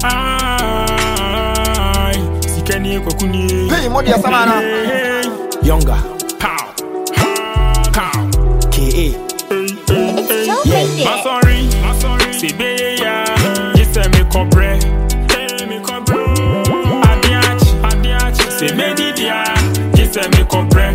Sikeni kokuni. Hey, Modi Asamana. Younger. Pow. Pow. K.A. Yeah. Masori. Sibeya. Jise me kobre. Me kobre. Adiach. Se me didia. Jise me kobre.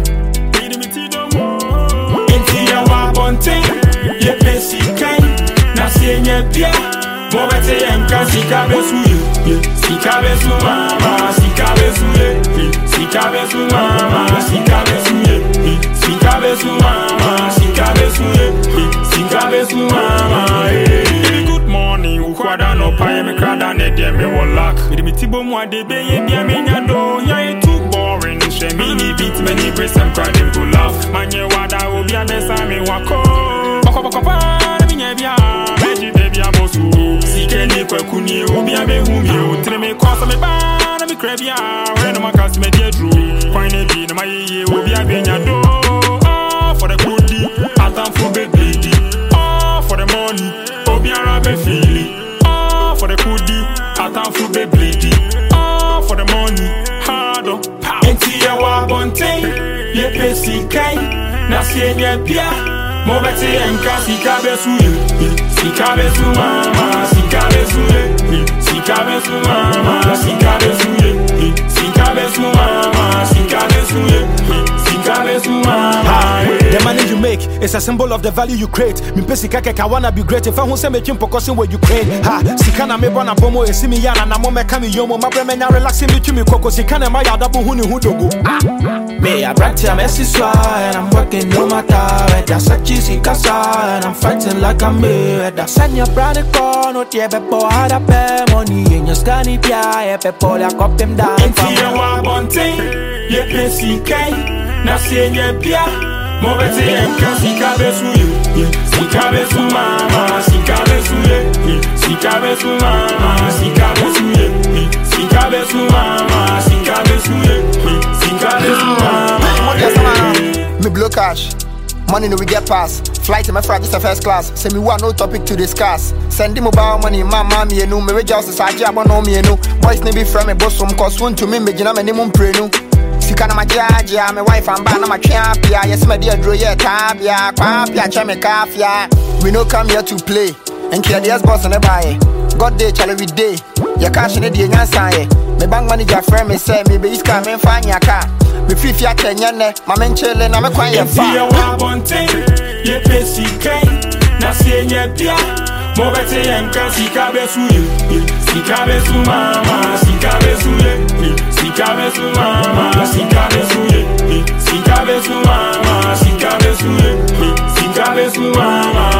Inti ya wabonte. Ye pesi kai. Na sienye pia. Mobete yenka sikabesu ye. Sikabesu mama. Sikabesu ye. Sikabesu mama. Sikabesu ye. Sikabesu mama. Sikabesu ye. Sikabesu mama. Good morning. Ukwada no paye me krada ne de me wolak. Me tibo mo ade be ye bia me nyado. Ya it too boring. She me ni beat me ni brace and cry them go laugh. Manye wada obi abesa me wako. Boko pa me nya bia. Meji baby abosu. Sikeni kwakuni obi abehumi o. Tire me kwasa me ba na me krabia. We no makasi me die dru. Kwine bi na maye obi abenyado. For the goodie, for baby. For the money, Obiara be feeling. For the goodie, for baby. For the money, hard on power. Enti ya wabonte, ye pesi kai. Na sienye pia, mobete yenka sikabesu ye. Sikabesu mama, sikabesu ye. Sikabesu mama, sikabesu ye. Sikabesu mama, sikabesu ye. Sikabesu mama. The money you make is a symbol of the value you create. Me pesi kake ka wanna be great. If I who say make him pokosin where you create. Ha, sikana me bona bomo e simi yana na mo me kami yomo. Ma bre me nya relaxing me to me koko sikana ma ya dabu huni hudogo. Me I brought ya messy swag and I'm working no matter. That's a cheesy casa and I'm fighting like I'm made. That's a your brand call no tie be po hada pay money in your scanny pia e pe po la cop them down. Enti ya wabonte, ye pesi kai. Na sienye pia. Mobete yenka sikabesu ye. Sikabesu mama. Sikabesu ye. Sikabesu mama. Sikabesu ye. Sikabesu mama. Sikabesu ye. Sikabesu mama. Me blow cash. Money no we get pass. Flight in my flight just a first class. Say me want no topic to discuss. Send him mobile money, mama me no. Me just a saji abono me no. Boys ne be from me boss some cause one to me jina me nimum pre no. Sikana ma jaja, my wife and bana ma champion. Yes, my dear draw yeah tabia, kwapia chame kafia. We no come here to play. And care the boss on the buy. God day chale every day. Ya cash in the nyansa. Me bank manager friend me say me be iska me find ya car. Me free fia Kenya ne, ma men chele na me kwan ya fa. Ya wabonte, ye pesi kai. Na sienye pia. Mobete yenka sikabesu ye. Sikabesu mama. Sikabesu ye. Sikabesu mama. Sikabesu ye. Sikabesu mama. Sikabesu ye. Sikabesu mama.